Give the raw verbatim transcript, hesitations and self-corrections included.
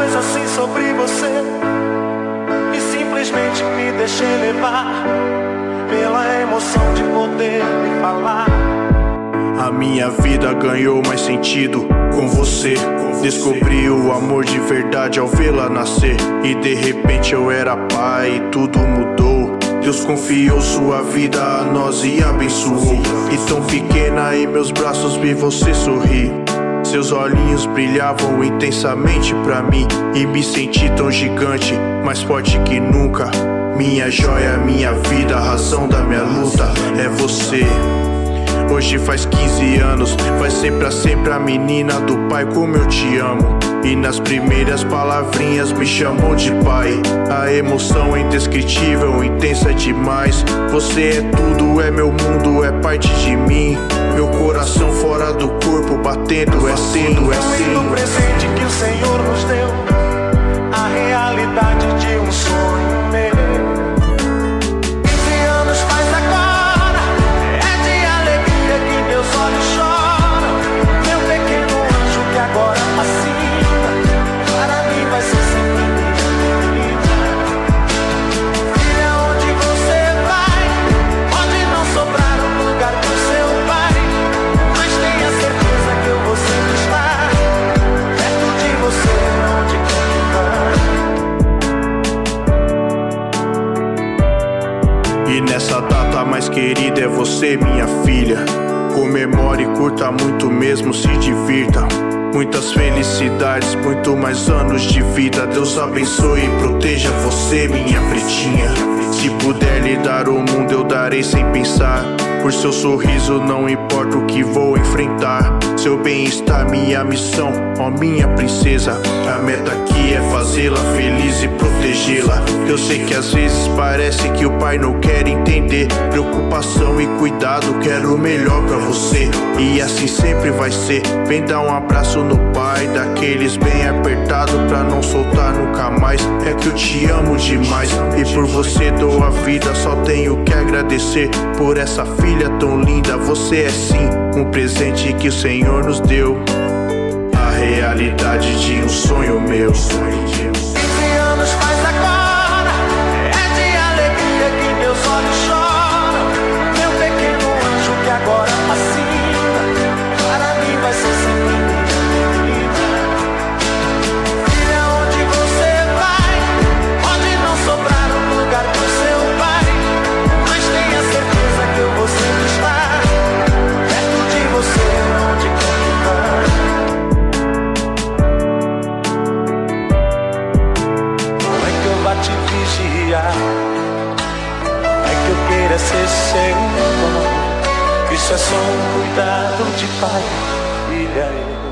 mais assim sobre você e simplesmente me deixei levar pela emoção de poder me falar. A minha vida ganhou mais sentido com você. Descobri o amor de verdade ao vê-la nascer. E de repente eu era pai e tudo mudou. Deus confiou sua vida a nós e abençoou. E tão pequena em meus braços vi você sorrir. Seus olhinhos brilhavam intensamente pra mim e me senti tão gigante, mais forte que nunca. Minha joia, minha vida, a razão da minha luta é você. Hoje faz quinze anos, vai ser pra sempre a menina do pai, como eu te amo. E nas primeiras palavrinhas me chamou de pai. A emoção é indescritível, intensa demais. Você é tudo, é meu mundo, é parte de mim. Meu coração fora do corpo batendo, é sendo, é sendo. O presente que o Senhor nos deu, a realidade de um sonho meu. E nessa data mais querida é você, minha filha. Comemore, curta muito mesmo, se divirta. Muitas felicidades, muito mais anos de vida. Deus abençoe e proteja você, minha pretinha. Se puder lhe dar o mundo, eu darei sem pensar. Por seu sorriso não importa o que vou enfrentar. Seu bem-estar, minha missão, ó minha princesa. A meta aqui é fazê-la feliz e protegê-la. Eu sei que às vezes parece que o pai não quer entender. Preocupação e cuidado, quero o melhor pra você. E assim sempre vai ser. Vem dar um abraço no pai, daqueles bem apertado pra não soltar nunca mais. É que eu te amo demais e por você dou a vida. Só tenho que agradecer por essa filha tão linda. Você é sim um presente que o Senhor nos deu, a realidade de um sonho meu. quinze anos faz agora, é de alegria que meus olhos choram. Meu pequeno anjo que agora fascina, para mim vai ser sempre minha vida. Filha, onde você vai, pode não sobrar um lugar pro seu pai, mas tenha certeza que eu vou sempre estar perto de você, onde quer que vá. Te vigiar, não é que eu queira ser seu irmão. Isso é só um cuidado de pai, filha.